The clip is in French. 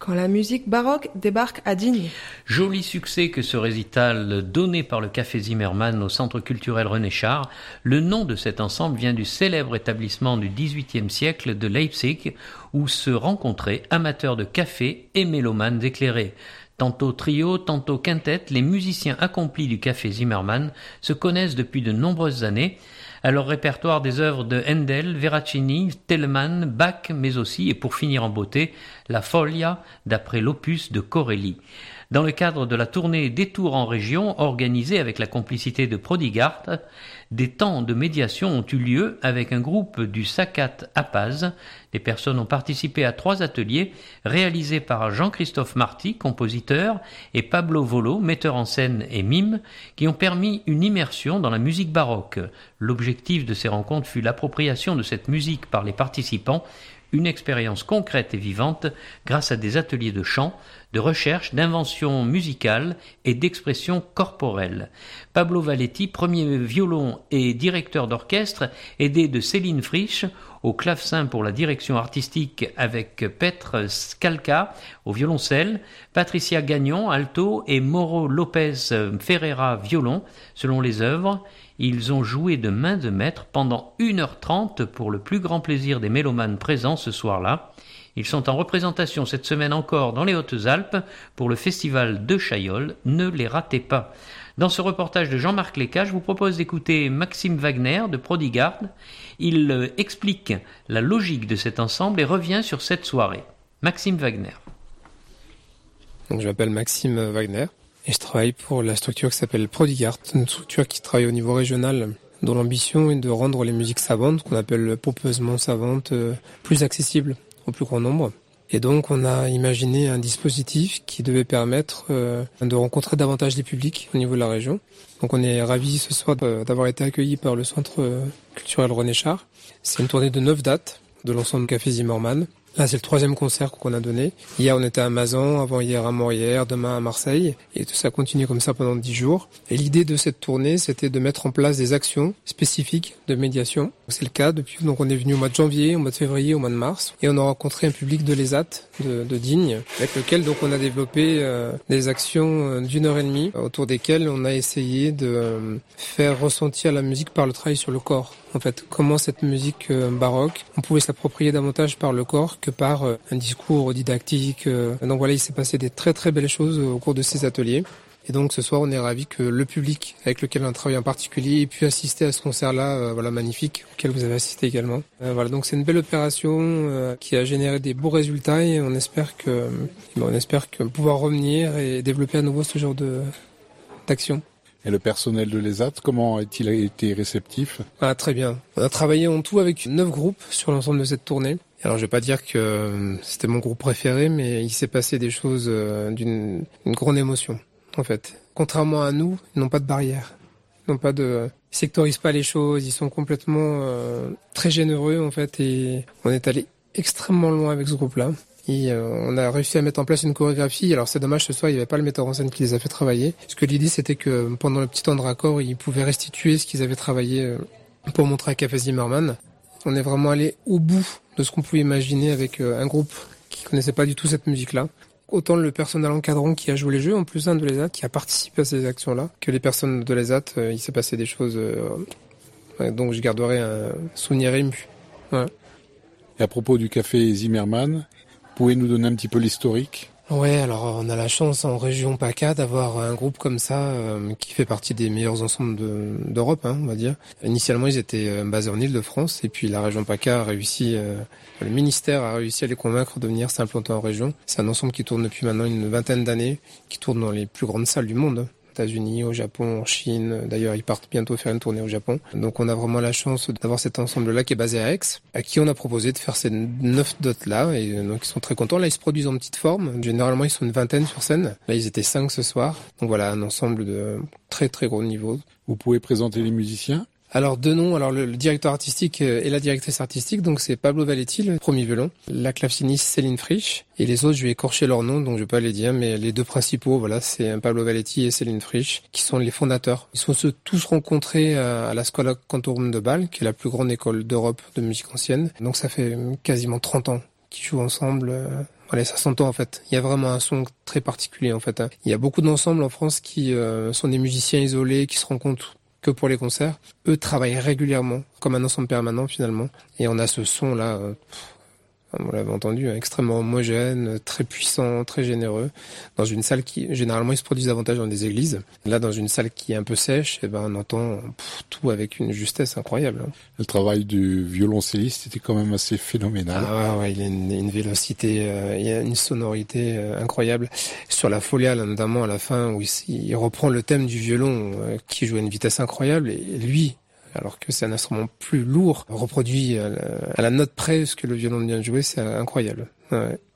Quand la musique baroque débarque à Digne. Joli succès que ce récital donné par le Café Zimmermann au Centre culturel René Char. Le nom de cet ensemble vient du célèbre établissement du XVIIIe siècle de Leipzig où se rencontraient amateurs de café et mélomanes éclairés. Tantôt trio, tantôt quintette, les musiciens accomplis du Café Zimmermann se connaissent depuis de nombreuses années. À leur répertoire des œuvres de Handel, Veracini, Telemann, Bach, mais aussi, et pour finir en beauté, la Folia, d'après l'opus de Corelli. Dans le cadre de la tournée des tours en région, organisée avec la complicité de Prodigart, des temps de médiation ont eu lieu avec un groupe du Sacat à Paz. Les personnes ont participé à 3 ateliers réalisés par Jean-Christophe Marty, compositeur, et Pablo Volo, metteur en scène et mime, qui ont permis une immersion dans la musique baroque. L'objectif de ces rencontres fut l'appropriation de cette musique par les participants, une expérience concrète et vivante grâce à des ateliers de chant, de recherche, d'invention musicale et d'expression corporelle. Pablo Valetti, premier violon et directeur d'orchestre, aidé de Céline Frisch, au clavecin pour la direction artistique avec Petr Skalka au violoncelle, Patricia Gagnon, alto et Mauro Lopez Ferreira, violon, selon les œuvres. Ils ont joué de main de maître pendant 1h30 pour le plus grand plaisir des mélomanes présents ce soir-là. Ils sont en représentation cette semaine encore dans les Hautes-Alpes pour le festival de Chaillol. Ne les ratez pas. Dans ce reportage de Jean-Marc Léca, je vous propose d'écouter Maxime Wagner de Prodigart. Il explique la logique de cet ensemble et revient sur cette soirée. Maxime Wagner. Donc, je m'appelle Maxime Wagner et je travaille pour la structure qui s'appelle Prodigart, une structure qui travaille au niveau régional, dont l'ambition est de rendre les musiques savantes, qu'on appelle pompeusement savantes, plus accessibles au plus grand nombre. Et donc on a imaginé un dispositif qui devait permettre de rencontrer davantage les publics au niveau de la région. Donc on est ravis ce soir d'avoir été accueillis par le Centre culturel René Char. C'est une tournée de 9 dates de l'ensemble Café Zimmermann. Là, c'est le 3e concert qu'on a donné. Hier, on était à Mazan, avant-hier à Morières, demain à Marseille. Et tout ça continue comme ça pendant 10 jours. Et l'idée de cette tournée, c'était de mettre en place des actions spécifiques de médiation. C'est le cas depuis. Donc, on est venu au mois de janvier, au mois de février, au mois de mars. Et on a rencontré un public de l'ESAT, de Digne, avec lequel, donc, on a développé des actions d'1h30, autour desquelles on a essayé de faire ressentir la musique par le travail sur le corps. En fait, comment cette musique baroque, on pouvait s'approprier davantage par le corps que par un discours didactique. Donc voilà, il s'est passé des très très belles choses au cours de ces ateliers. Et donc ce soir, on est ravis que le public avec lequel on travaille en particulier ait pu assister à ce concert-là, voilà, magnifique, auquel vous avez assisté également. Voilà, donc c'est une belle opération qui a généré des beaux résultats et on espère que pouvoir revenir et développer à nouveau ce genre d'action. Et le personnel de l'ESAT, comment a-t-il été réceptif ? Très bien. On a travaillé en tout avec 9 groupes sur l'ensemble de cette tournée. Alors je vais pas dire que c'était mon groupe préféré, mais il s'est passé des choses d'une grande émotion, en fait. Contrairement à nous, ils n'ont pas de barrière. Ils sectorisent pas les choses, ils sont complètement très généreux, en fait, et on est allé extrêmement loin avec ce groupe-là. Et on a réussi à mettre en place une chorégraphie. Alors c'est dommage, ce soir, il n'y avait pas le metteur en scène qui les a fait travailler. Parce que l'idée, c'était que pendant le petit temps de raccord, ils pouvaient restituer ce qu'ils avaient travaillé pour montrer à Café Zimmermann. On est vraiment allé au bout de ce qu'on pouvait imaginer avec un groupe qui connaissait pas du tout cette musique-là. Autant le personnel encadrant qui a joué les jeux, en plus de l'ESAT, qui a participé à ces actions-là, que les personnes de l'ESAT, il s'est passé des choses donc je garderai un souvenir ému. Ouais. Et à propos du Café Zimmermann, pouvez nous donner un petit peu l'historique ? Ouais, alors on a la chance en région PACA d'avoir un groupe comme ça qui fait partie des meilleurs ensembles d'Europe, on va dire. Initialement, ils étaient basés en Île-de-France et puis la région PACA a réussi, le ministère a réussi à les convaincre de venir s'implanter en région. C'est un ensemble qui tourne depuis maintenant une 20aine d'années, qui tourne dans les plus grandes salles du monde. États-Unis, au Japon, en Chine. D'ailleurs, ils partent bientôt faire une tournée au Japon. Donc, on a vraiment la chance d'avoir cet ensemble-là qui est basé à Aix, à qui on a proposé de faire ces 9 dots-là. Et donc, ils sont très contents. Là, ils se produisent en petite forme. Généralement, ils sont une 20aine sur scène. Là, ils étaient 5 ce soir. Donc, voilà, un ensemble de très, très gros niveau. Vous pouvez présenter les musiciens ? Alors, 2 noms. Alors, le directeur artistique et la directrice artistique, donc c'est Pablo Valetti, le premier violon. La claveciniste Céline Frisch. Et les autres, je vais écorcher leurs noms, donc je vais pas les dire, mais les 2 principaux, voilà, c'est Pablo Valetti et Céline Frisch, qui sont les fondateurs. Ils sont tous rencontrés à la Scuola Cantorum de Bâle, qui est la plus grande école d'Europe de musique ancienne. Donc, ça fait quasiment 30 ans qui jouent ensemble. Voilà, ça s'entend en fait. Il y a vraiment un son très particulier en fait. Il y a beaucoup d'ensembles en France qui sont des musiciens isolés, qui se rencontrent que pour les concerts. Eux travaillent régulièrement, comme un ensemble permanent finalement. Et on a ce son-là, vous l'avez entendu, extrêmement homogène, très puissant, très généreux, dans une salle qui, généralement, ils se produisent davantage dans des églises. Là, dans une salle qui est un peu sèche, on entend tout avec une justesse incroyable. Le travail du violoncelliste était quand même assez phénoménal. Ah ouais, il a une vélocité, il y a une sonorité incroyable. Sur la folia, là, notamment à la fin, où il reprend le thème du violon, qui joue à une vitesse incroyable, et lui, alors que c'est un instrument plus lourd, reproduit à la note près ce que le violon vient de jouer, c'est incroyable. Ouais.